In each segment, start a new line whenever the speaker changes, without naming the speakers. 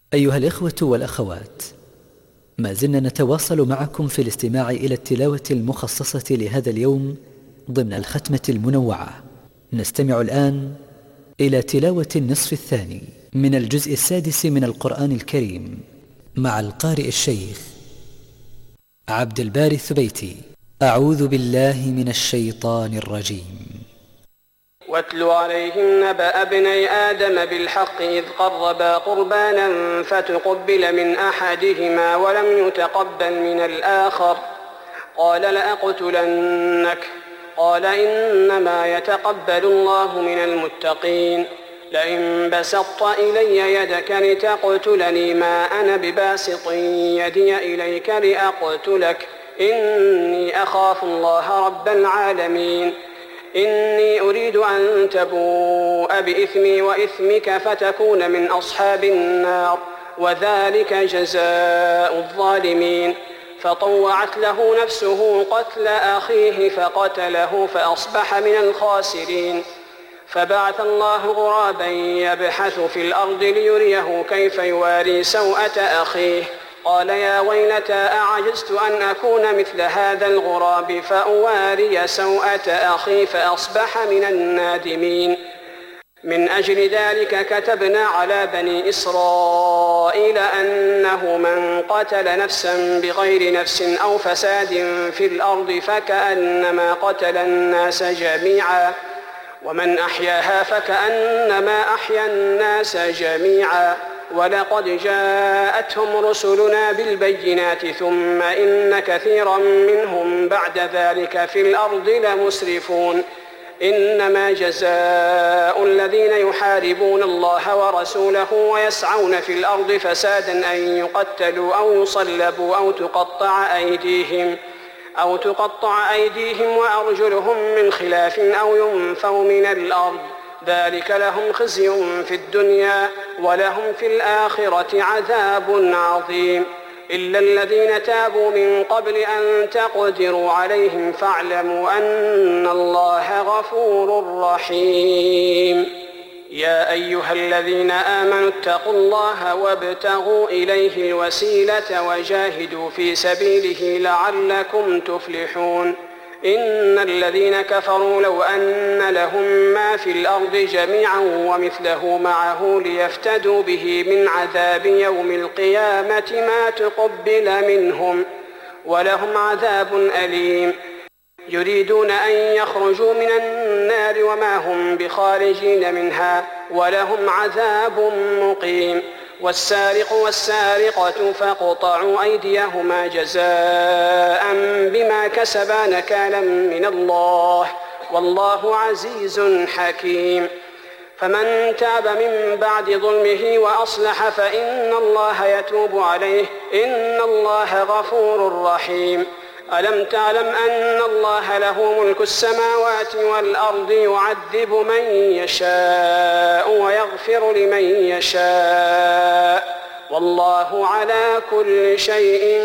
أيها الإخوة والأخوات، ما زلنا نتواصل معكم في الاستماع إلى التلاوة المخصصة لهذا اليوم ضمن الختمة المنوعة. نستمع الآن إلى تلاوة النصف الثاني من الجزء السادس من القرآن الكريم مع القارئ الشيخ عبد الباري الثبيتي. أعوذ بالله من الشيطان الرجيم.
واتل عليهم نبأ ابني آدم بالحق إذ قربا قربانا فتقبل من أحدهما ولم يتقبل من الآخر قال لأقتلنك قال إنما يتقبل الله من المتقين لئن بسطت إلي يدك لتقتلني ما أنا بباسط يدي إليك لأقتلك إني أخاف الله رب العالمين إني أريد أن تبوء بإثمي وإثمك فتكون من أصحاب النار وذلك جزاء الظالمين. فطوعت له نفسه قتل أخيه فقتله فأصبح من الخاسرين. فبعث الله غرابا يبحث في الأرض ليريه كيف يواري سوءة أخيه قال يا ويلتى أعجزت أن أكون مثل هذا الغراب فأواري سوءة أخي فأصبح من النادمين. من أجل ذلك كتبنا على بني إسرائيل أنه من قتل نفسا بغير نفس أو فساد في الأرض فكأنما قتل الناس جميعا ومن أحياها فكأنما أحيا الناس جميعا ولقد جاءتهم رسلنا بالبينات ثم إن كثيرا منهم بعد ذلك في الأرض لمسرفون. إنما جزاء الذين يحاربون الله ورسوله ويسعون في الأرض فسادا أن يقتلوا أو يصلبوا أو تقطع أيديهم وأرجلهم من خلاف أو ينفوا من الأرض ذلك لهم خزي في الدنيا ولهم في الآخرة عذاب عظيم. إلا الذين تابوا من قبل أن تقدروا عليهم فاعلموا أن الله غفور رحيم. يا أيها الذين آمنوا اتقوا الله وابتغوا إليه الوسيلة وجاهدوا في سبيله لعلكم تفلحون. إن الذين كفروا لو أن لهم ما في الأرض جميعا ومثله معه ليفتدوا به من عذاب يوم القيامة ما تقبل منهم ولهم عذاب أليم. يريدون أن يخرجوا من النار وما هم بخارجين منها ولهم عذاب مقيم. والسارق والسارقة فاقطعوا أيديهما جزاء بما كسبا نكالا من الله والله عزيز حكيم. فمن تاب من بعد ظلمه وأصلح فإن الله يتوب عليه إن الله غفور رحيم. ألم تعلم أن الله له ملك السماوات والأرض يعذب من يشاء ويغفر لمن يشاء والله على كل شيء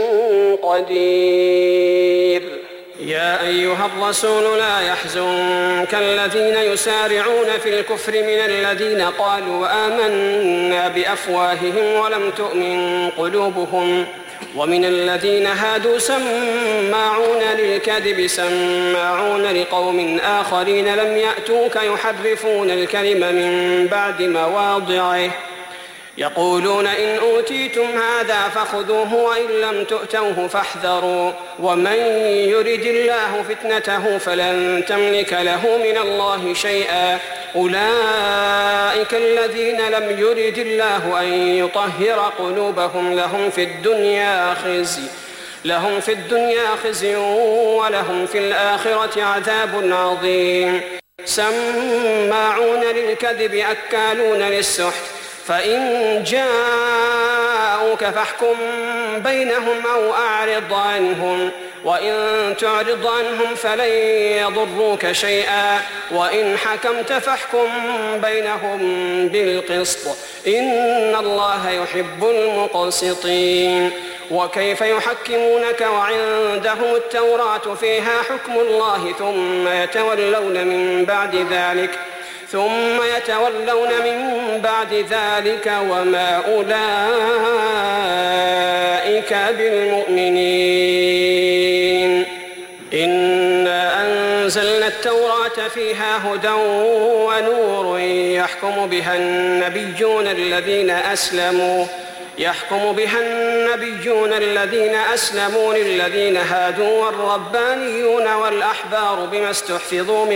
قدير. يا أيها الرسول لا يحزنك الذين يسارعون في الكفر من الذين قالوا آمنا بأفواههم ولم تؤمن قلوبهم ومن الذين هادوا سماعون للكذب سماعون لقوم آخرين لم يأتوك يحرفون الكلم من بعد مواضعه يقولون إن أوتيتم هذا فخذوه وإن لم تؤتوه فاحذروا ومن يرد الله فتنته فلن تملك له من الله شيئا أولئك الذين لم يرد الله أن يطهر قلوبهم لهم في الدنيا خزي ولهم في الآخرة عذاب عظيم. سماعون للكذب أكالون للسحت فإن جاءوك فاحكم بينهم أو أعرض عنهم وإن تعرض عنهم فلن يضروك شيئا وإن حكمت فاحكم بينهم بالقسط إن الله يحب المقسطين. وكيف يحكمونك وعندهم التوراة فيها حكم الله ثم يتولون من بعد ذلك ثم يتولون من بعد ذلك وما أولئك بالمؤمنين. إنا أنزلنا التوراة فيها هدى ونور يحكم بها النبيون الذين أسلموا للذين هادوا والربانيون والأحبار بما استحفظوا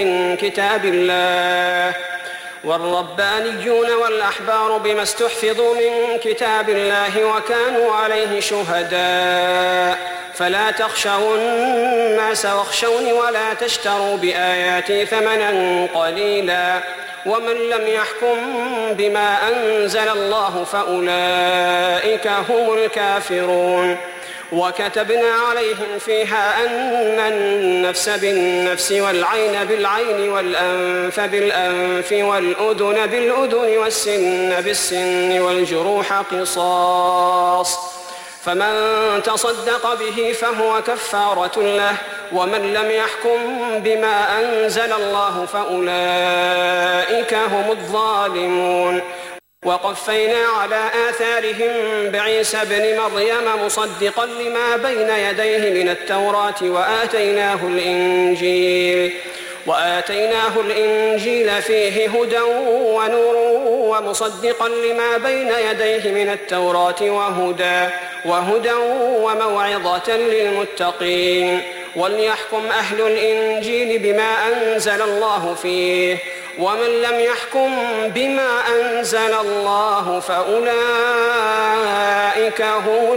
من كتاب الله وكانوا عليه شهداء. فلا تخشوا الناس واخشوني ولا تشتروا بآياتي ثمنا قليلا ومن لم يحكم بما أنزل الله فأولئك هم الكافرون. وكتبنا عليهم فيها أن النفس بالنفس والعين بالعين والأنف بالأنف والأذن بالأذن والسن بالسن والجروح قصاص، فمن تصدق به فهو كفارة له، ومن لم يحكم بما أنزل الله فأولئك هم الظالمون. وقفينا على آثارهم بعيسى ابن مريم مصدقا لما بين يديه من التوراة وآتيناه الإنجيل فيه هدى ونور ومصدقا لما بين يديه من التوراة وهدى وموعظة للمتقين. وليحكم أهل الإنجيل بما أنزل الله فيه، ومن لم يحكم بما أنزل الله فأولئك هم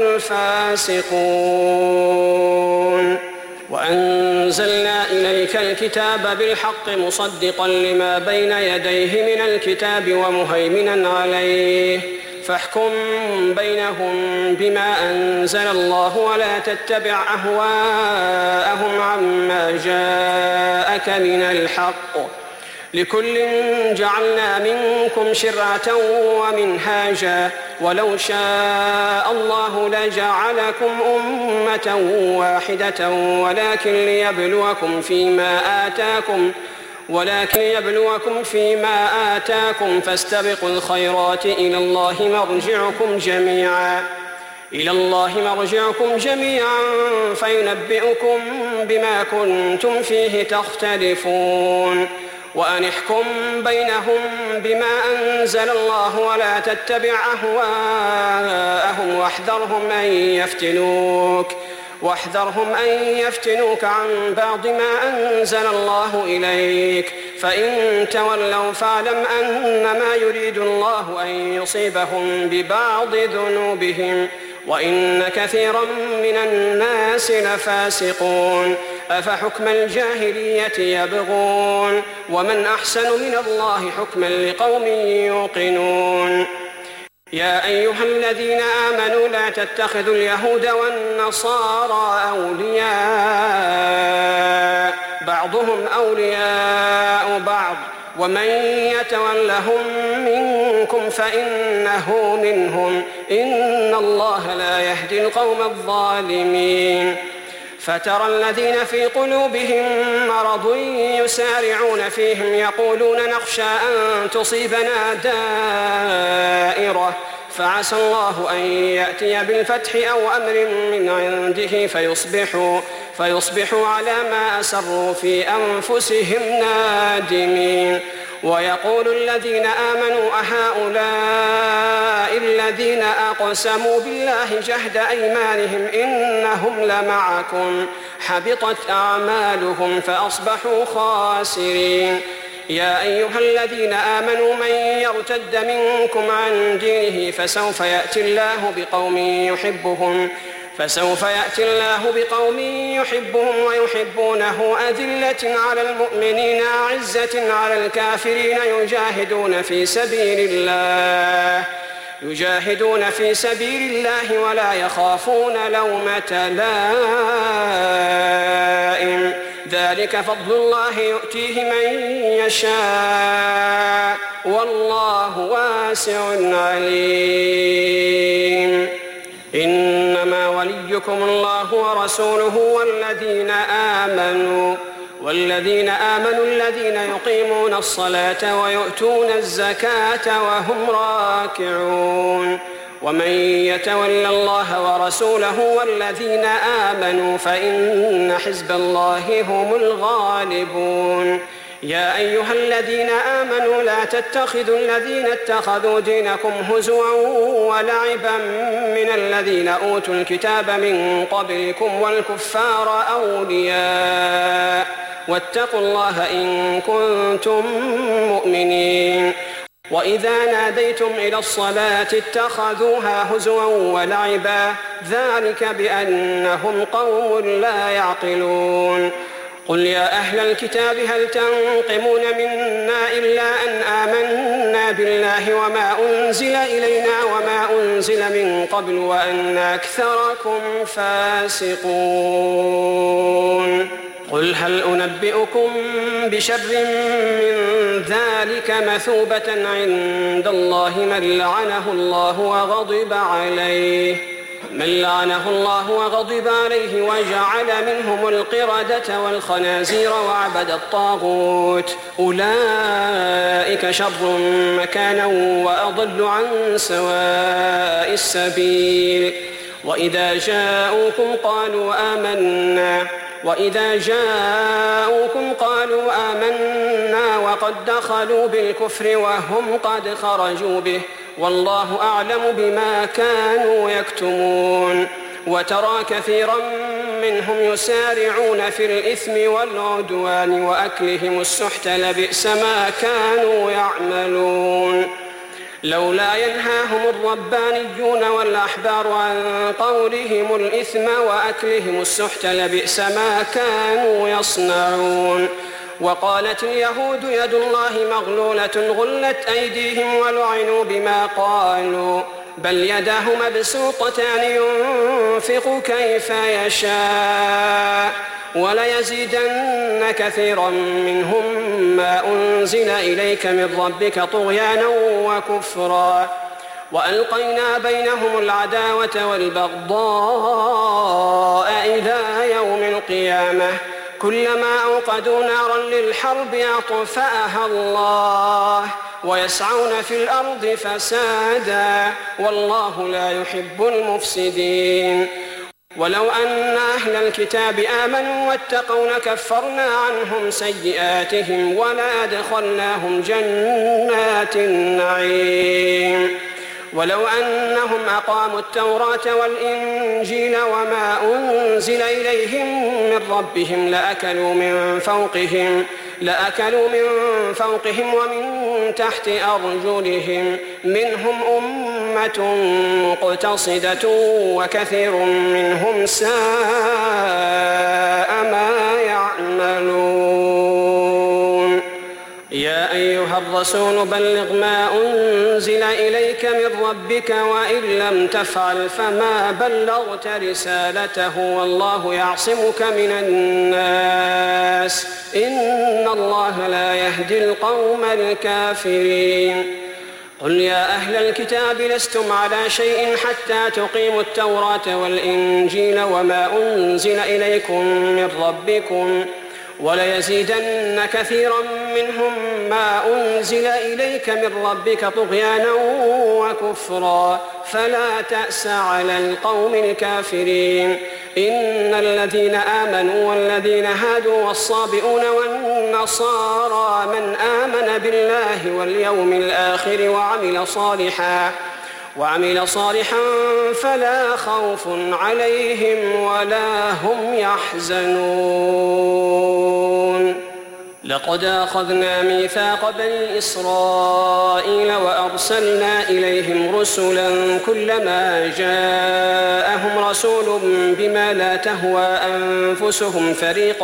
الفاسقون. وأنزلنا إليك الكتاب بالحق مصدقا لما بين يديه من الكتاب ومهيمنا عليه، فاحكم بينهم بما أنزل الله ولا تتبع أهواءهم عما جاءك من الحق، لكل جعلنا منكم شرعة ومنهاجا، ولو شاء الله لجعلكم أمة واحدة ولكن يبلوكم فيما آتاكم فاستبقوا الخيرات إلى الله مرجعكم جميعا فينبئكم بما كنتم فيه تختلفون. وأن احكم بينهم بما أنزل الله ولا تتبع أهواءهم واحذرهم أن يفتنوك عن بعض ما أنزل الله إليك، فإن تولوا فاعلم أنما يريد الله أن يصيبهم ببعض ذنوبهم وإن كثيرا من الناس لفاسقون. أفحكم الجاهلية يبغون ومن أحسن من الله حكما لقوم يوقنون. يا أيها الذين آمنوا لا تتخذوا اليهود والنصارى أولياء بعضهم أولياء بعض ومن يتولهم منكم فإنه منهم إن الله لا يهدي القوم الظالمين. فترى الذين في قلوبهم مرض يسارعون فيهم يقولون نخشى أن تصيبنا دائرة فعسى الله أن يأتي بالفتح أو أمر من عنده فيصبحوا على ما أسروا في أنفسهم نادمين. ويقول الذين آمنوا أهؤلاء الذين أقسموا بالله جهد أيمانهم إنهم لمعكم حبطت أعمالهم فأصبحوا خاسرين. يا أيها الذين آمنوا من يرتد منكم عن دينه فسوف يأتي الله بقوم يحبهم ويحبونه أذلة على المؤمنين أعزة على الكافرين يجاهدون في سبيل الله ولا يخافون لومة لائم ذلك فضل الله يؤتيه من يشاء والله واسع عليم. إنما وليكم الله ورسوله والذين آمنوا الذين يقيمون الصلاة ويؤتون الزكاة وهم راكعون ومن يتول الله ورسوله والذين آمنوا فإن حزب الله هم الغالبون. يا أيها الذين آمنوا لا تتخذوا الذين اتخذوا دينكم هزوا ولعبا من الذين أوتوا الكتاب من قبلكم والكفار أولياء واتقوا الله إن كنتم مؤمنين. وإذا ناديتم إلى الصلاة اتخذوها هزوا ولعبا ذلك بأنهم قوم لا يعقلون. قل يا أهل الكتاب هل تنقمون منا إلا أن آمنا بالله وما أنزل إلينا وما أنزل من قبل وأن أكثركم فاسقون. قل هل أنبئكم بشر من ذلك مثوبة عند الله من لعنه الله وغضب عليه وجعل منهم القردة والخنازير وعبد الطاغوت أولئك شر مكانا وأضل عن سواء السبيل. وإذا جاءوكم قالوا آمنا وقد دخلوا بالكفر وهم قد خرجوا به والله أعلم بما كانوا يكتمون. وترى كثيرا منهم يسارعون في الإثم والعدوان وأكلهم السحت لبئس ما كانوا يعملون. لولا ينهاهم الربانيون والأحبار عن قولهم الإثم وأكلهم السحت لبئس ما كانوا يصنعون. وقالت اليهود يد الله مغلولة غلت أيديهم ولعنوا بما قالوا بل يداه مبسوطتان ينفق كيف يشاء وليزيدن كثيرا منهم ما أنزل إليك من ربك طغيانا وكفرا وألقينا بينهم العداوة والبغضاء إلى يوم القيامة كلما أوقدوا نارا للحرب أطفأها الله ويسعون في الأرض فسادا والله لا يحب المفسدين. ولو أن أهل الكتاب آمنوا واتقوا لكفرنا عنهم سيئاتهم ولأدخلناهم جنات النعيم. ولو أنهم أقاموا التوراة والإنجيل وما أنزل إليهم من ربهم لأكلوا من فوقهم ومن تحت أرجلهم منهم أمة مقتصدة وكثير منهم ساء ما يعملون. يا أيها الرسول بلغ ما أنزل إليك من ربك وإن لم تفعل فما بلغت رسالته والله يعصمك من الناس إن الله لا يهدي القوم الكافرين. قل يا أهل الكتاب لستم على شيء حتى تقيموا التوراة والإنجيل وما أنزل إليكم من ربكم وليزيدن كثيرا منهم ما أنزل إليك من ربك طغيانا وكفرا فلا تأس على القوم الكافرين. إن الذين آمنوا والذين هادوا والصابئون والنصارى من آمن بالله واليوم الآخر وعمل صالحا فلا خوف عليهم ولا هم يحزنون. لقد أخذنا ميثاق بني إسرائيل وأرسلنا إليهم رسلا كلما جاءهم رسول بما لا تهوى أنفسهم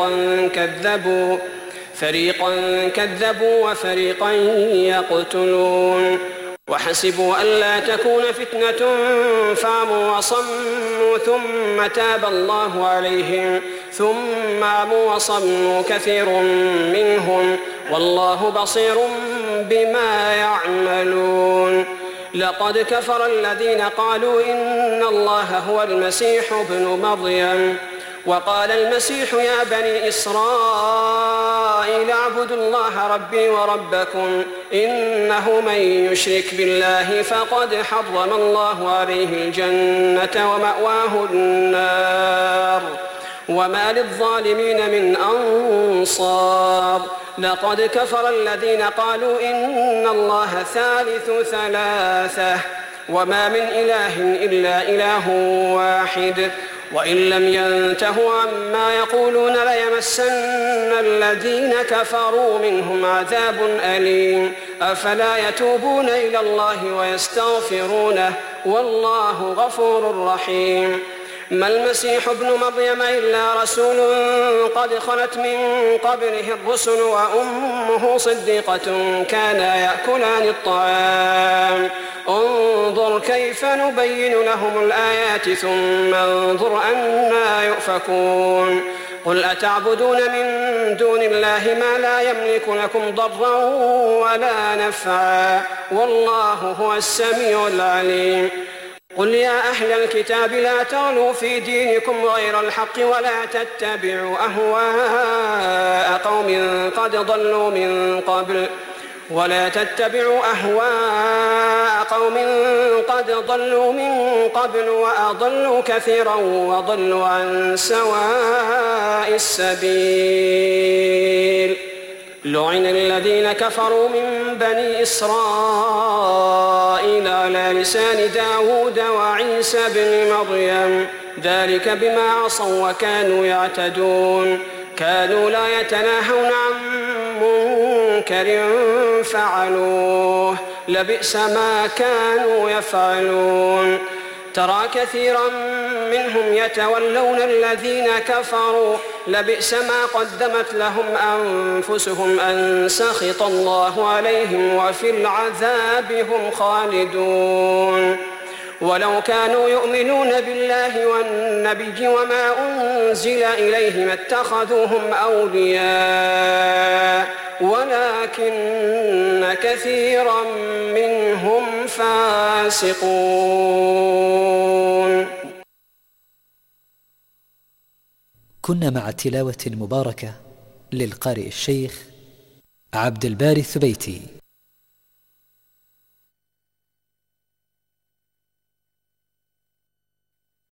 فريقا كذبوا وفريقا يقتلون. وحسبوا ألا تكون فتنة فعموا وصموا ثم تاب الله عليهم ثم عموا وصموا كثير منهم والله بصير بما يعملون. لقد كفر الذين قالوا إن الله هو المسيح ابن مريم وقال المسيح يا بني إسرائيل اعبدوا الله ربي وربكم إنه من يشرك بالله فقد حرم الله عليه الجنة ومأواه النار وما للظالمين من أنصار لقد كفر الذين قالوا إن الله ثالث ثلاثة وما من إله إلا إله واحد وإن لم ينتهوا عما يقولون ليمسن الذين كفروا منهم عذاب أليم أفلا يتوبون إلى الله ويستغفرونه والله غفور رحيم ما المسيح ابن مريم إلا رسول قد خلت من قبله الرسل وأمه صديقة كانا يأكلان الطعام انظر كيف نبين لهم الآيات ثم انظر أنى يؤفكون قل أتعبدون من دون الله ما لا يملك لكم ضرا ولا نفعا والله هو السميع العليم قل يا أهل الكتاب لا تغلوا في دينكم غير الحق ولا تتبعوا أهواء قوم قد ضلوا من قبل وأضلوا كثيرا وضلوا عن سواء السبيل لعن الذين كفروا من بني إسرائيل على لسان داود وعيسى بن مريم ذلك بما عصوا وكانوا يعتدون كانوا لا يتناهون عن منكر فعلوه لبئس ما كانوا يفعلون ترى كثيرا منهم يتولون الذين كفروا لبئس ما قدمت لهم أنفسهم أن سخط الله عليهم وفي العذاب هم خالدون ولو كانوا يؤمنون بالله والنبي وما أنزل إليه ما اتخذوهم أولياء ولكن كثيرا منهم فاسقون.
كنا مع التلاوة المباركة للقارئ الشيخ عبد الباري الثبيتي.